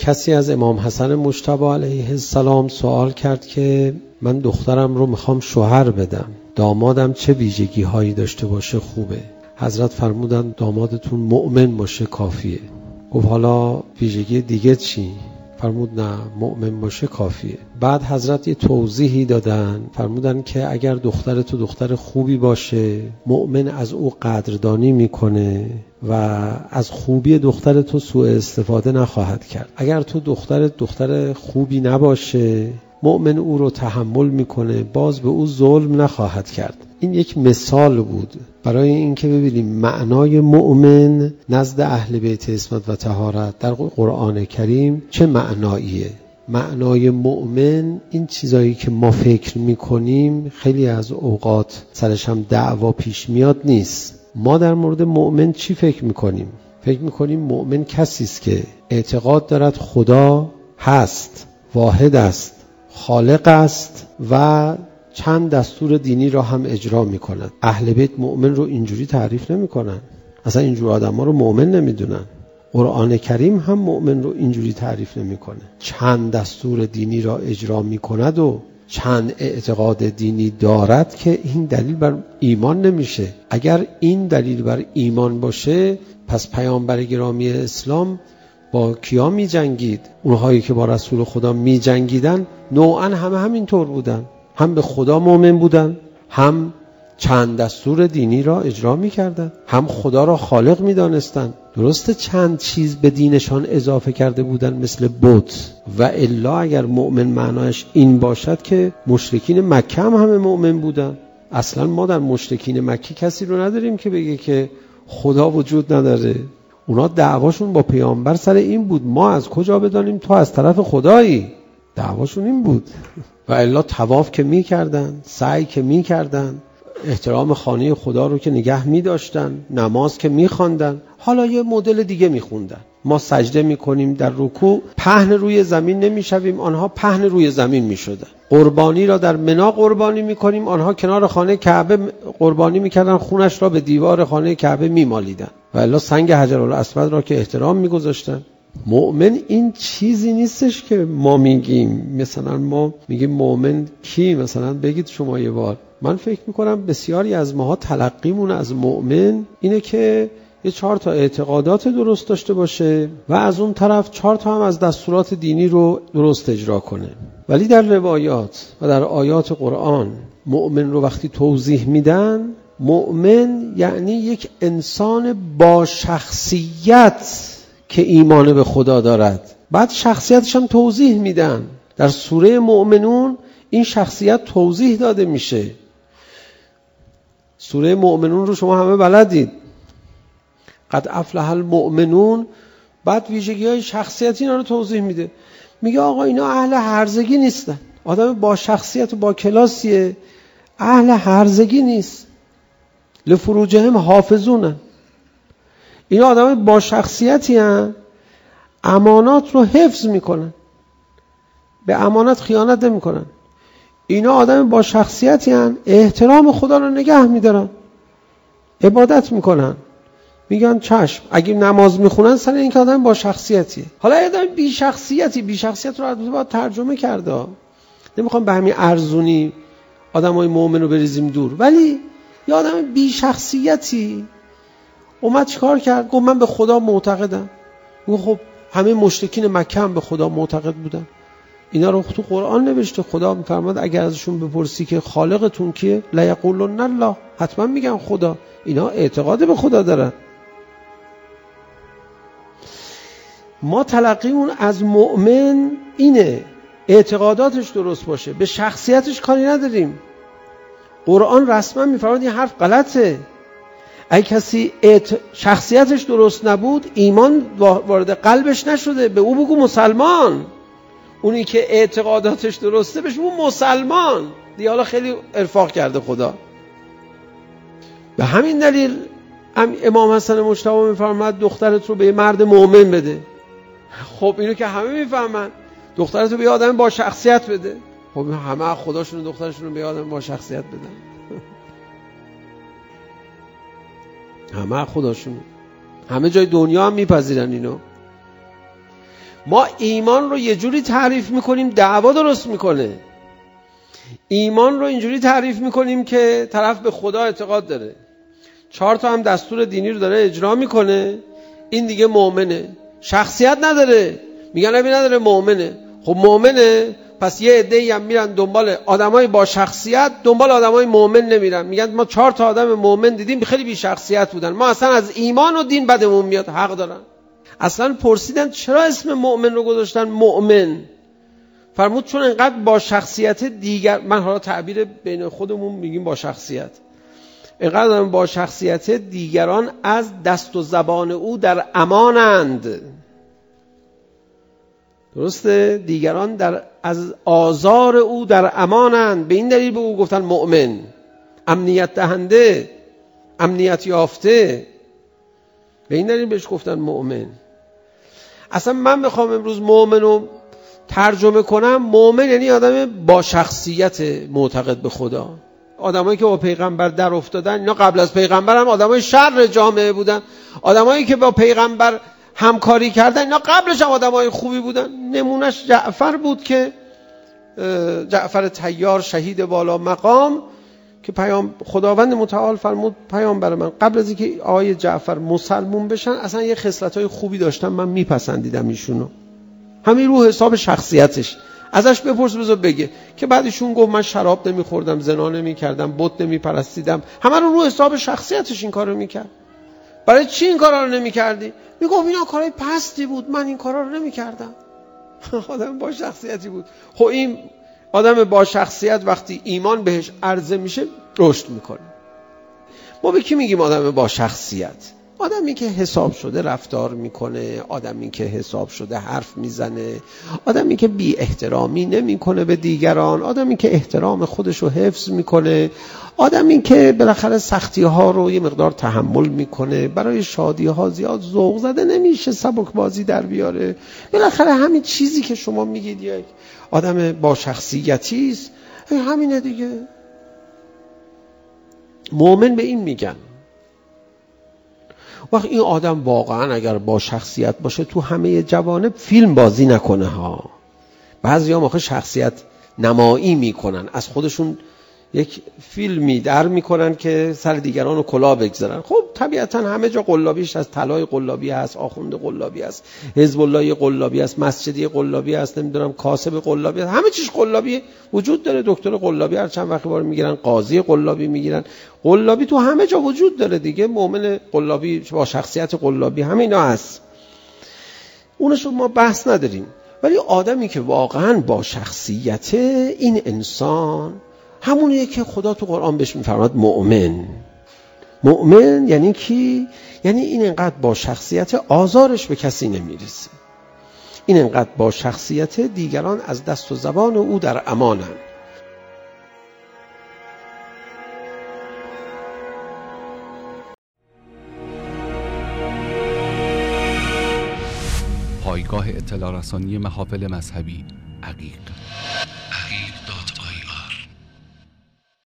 کسی از امام حسن مجتبی علیه السلام سوال کرد که من دخترم رو میخوام شوهر بدم، دامادم چه ویژگی هایی داشته باشه خوبه؟ حضرت فرمودن دامادتون مؤمن باشه کافیه. گفت حالا ویژگی دیگه چی؟ فرمود نه، مؤمن باشه کافیه. بعد حضرت یه توضیحی دادن، فرمودن که اگر دختر تو دختر خوبی باشه، مؤمن از او قدردانی میکنه و از خوبی دختر تو سوء استفاده نخواهد کرد. اگر تو دختر خوبی نباشه، مؤمن او رو تحمل میکنه، باز به او ظلم نخواهد کرد. این یک مثال بود برای اینکه ببینیم معنای مؤمن نزد اهل بیت عصمت و طهارت در قرآن کریم چه معناییه. معنای مؤمن این چیزایی که ما فکر میکنیم خیلی از اوقات سرش هم دعوا پیش میاد نیست. ما در مورد مؤمن چی فکر میکنیم؟ فکر میکنیم مؤمن کسی است که اعتقاد دارد خدا هست، واحد است، خالق است و چند دستور دینی را هم اجرا می‌کند. اهل بیت مؤمن رو اینجوری تعریف نمی‌کنن. اصلا اینجور آدم‌ها رو مؤمن نمی‌دونن. قرآن کریم هم مؤمن رو اینجوری تعریف نمی‌کنه. چند دستور دینی را اجرا می‌کند و چند اعتقاد دینی دارد که این دلیل بر ایمان نمیشه. اگر این دلیل بر ایمان باشه، پس پیامبر گرامی اسلام با کیا می جنگید؟ اونهایی که با رسول خدا می جنگیدن نوعاً همین طور بودن، هم به خدا مؤمن بودن، هم چند دستور دینی را اجرا می کردن، هم خدا را خالق می دانستن. درسته چند چیز به دینشان اضافه کرده بودن مثل بت، و الا اگر مؤمن معناش این باشد که مشرکین مکه هم همه مؤمن بودن. اصلا ما در مشرکین مکه کسی رو نداریم که بگه که خدا وجود نداره. اونا دعواشون با پیامبر سر این بود ما از کجا بدانیم تو از طرف خدایی. دعواشون این بود. و الا طواف که می کردن، سعی که می کردن، احترام خانه خدا رو که نگه می داشتن، نماز که می خواندن. حالا یه مدل دیگه می خوندن. ما سجده می کنیم در رکوع، پهن روی زمین نمی شویم، آنها پهن روی زمین می شدن. قربانی را در منا قربانی می کنیم، آنها کنار خانه کعبه قربانی می کردن، خونش را به دیوار خانه کعبه می مالیدن. و الا سنگ حجرالاسود را که احترام می گذاشتن. مؤمن این چیزی نیستش که ما میگیم. مثلا ما میگیم مؤمن کی؟ مثلا بگید شما یه بار. من فکر میکنم بسیاری از ماها تلقیمون از مؤمن اینه که یه 4 تا اعتقادات درست داشته باشه و از اون طرف 4 تا هم از دستورات دینی رو درست اجرا کنه. ولی در روایات و در آیات قرآن مؤمن رو وقتی توضیح میدن، مؤمن یعنی یک انسان با شخصیت که ایمان به خدا دارد. بعد شخصیتش هم توضیح میدن. در سوره مؤمنون این شخصیت توضیح داده میشه. سوره مؤمنون رو شما همه بلدید. قد افلح المؤمنون. بعد ویژگی‌های شخصیتی اینا رو توضیح میده. میگه آقا اینا اهل هرزگی نیستن. آدم با شخصیت و با کلاسیه، اهل هرزگی نیست. لفروجهم حافظون. این آدم با شخصیتی هستند، امانات رو حفظ میکنن، به امانت خیانت نمیکنن. اینا آدم با شخصیتی هستند، احترام خدا رو نگه میدارن، عبادت میکنن، میگن چشم. اگه نماز میخونن سر این که آدم با شخصیتیه. حالا آدم بی شخصیت رو باید ترجمه کرده. نمیخوام به همین ارزونی آدمای مؤمن رو بریزیم دور، ولی یه آدم بی شخصیتی اومد چیکار کرد؟ گفت من به خدا معتقدم. گفت خب همه مشرکین مکه هم به خدا معتقد بودن. اینا رو تو قرآن نوشته. خدا میفرماد اگر ازشون بپرسی که خالقتون کیه، لا یقولون الله، حتما میگن خدا. اینا اعتقاد به خدا دارن. ما تلقیمون از مؤمن اینه، اعتقاداتش درست باشه، به شخصیتش کاری نداریم. قرآن رسما میفرماد این حرف غلطه. اگه کسی شخصیتش درست نبود، ایمان وارد قلبش نشده، به او بگو مسلمان. اونی که اعتقاداتش درسته بهش بگو مسلمان. دیگه حالا خیلی ارفاق کرده خدا. به همین دلیل امام حسن مجتبی میفرماد دخترت رو به مرد مؤمن بده. خب اینو که همه میفهمن. دخترت رو به آدم با شخصیت بده. خب همه خداشون دخترشون رو به آدم با شخصیت بدن. همه خداشون، همه جای دنیا هم میپذیرن اینو. ما ایمان رو یه جوری تعریف میکنیم دعوا درست میکنه. ایمان رو اینجوری تعریف میکنیم که طرف به خدا اعتقاد داره، 4 تا هم دستور دینی رو داره اجرا میکنه، این دیگه مؤمنه. شخصیت نداره، میگن نبی نداره، مؤمنه. خب مؤمنه، پس یه عده‌ای هم میرن دنبال آدمای با شخصیت، دنبال آدمای مؤمن نمیرن. میگن ما 4 تا آدم مؤمن دیدیم خیلی بی شخصیت بودن، ما اصلا از ایمان و دین بدمون میاد. حق دارن. اصلا پرسیدن چرا اسم مؤمن رو گذاشتن مؤمن؟ فرمود چون انقدر با شخصیت دیگر، من حالا تعبیر بین خودمون میگیم با شخصیت، انقدر با شخصیت دیگران از دست و زبان او در امانند. درسته؟ دیگران از آزار او در امانند، به این دلیل به او گفتن مؤمن، امنیت دهنده، امنیت یافته، به این دلیل بهش گفتن مؤمن. اصلا من میخوام امروز مؤمن رو ترجمه کنم، مؤمن یعنی آدم با شخصیت معتقد به خدا. آدمایی که با پیغمبر در افتادن، اینا قبل از پیغمبر هم آدمای شر جامعه بودن. آدمایی که با پیغمبر همکاری کردن، اینا قبلش هم آدمای خوبی بودن. نمونش جعفر بود که جعفر طیار، شهید والا مقام، که خداوند متعال فرمود پیامبر من قبل از اینکه آقای جعفر مسلمون بشن اصلا یه خصلت‌های خوبی داشتن، من میپسندیدم ایشونو. همین رو حساب شخصیتش. ازش بپرس بذار بگه که بعدشون گفت من شراب نمیخوردم، زنا نمیکردم، بت نمیپرستیدم. همه رو حساب شخصیتش این کارو میکرد. برای چی این کارا رو نمیکردی؟ میگفت اینا کارهای پستی بود، من این کارا رو نمیکردم. آدم با شخصیتی بود. خب این آدم با شخصیت وقتی ایمان بهش عرضه میشه رشد میکنه. ما به کی میگیم آدم با شخصیت؟ آدمی که حساب شده رفتار میکنه، آدمی که حساب شده حرف میزنه، آدمی که بی احترامی نمیکنه به دیگران، آدمی که احترام خودش رو حفظ میکنه، آدمی که بالاخره سختی ها رو یه مقدار تحمل میکنه، برای شادی ها زیاد ذوق زده نمیشه، سبک بازی در بیاره. بالاخره همین چیزی که شما میگید یک آدم با شخصیتی است، همینه دیگه. مؤمن به این میگن. وقت این آدم واقعا اگر با شخصیت باشه تو همه جوانب فیلم بازی نکنه ها. بعضی هم آخه شخصیت نمایی میکنن، از خودشون یک فیلمی در میکنن که سر دیگران رو کلاه بگذارن. خب طبیعتا همه جا قلابیش هست، طلای قلابی هست، آخوند قلابی هست، حزب اللهی قلابی هست، مسجدی قلابی هست، نمیدونم کاسب قلابی هست، همه چیز قلابی وجود داره. دکتر قلابی هر چند وقتی بار میگیرن، قاضی قلابی میگیرن، قلابی تو همه جا وجود داره دیگه. مؤمن قلابی با شخصیت قلابی همینا هست، اونشو ما بحث نداریم. ولی آدمی که واقعا با شخصیت، این انسان همونیه که خدا تو قرآن بهش میفرماد مؤمن. مؤمن یعنی کی؟ یعنی این انقدر با شخصیت آزارش به کسی نمیرسه، این انقدر با شخصیت دیگران از دست و زبان او در امانن. پایگاه اطلاع رسانی محافل مذهبی عقیق.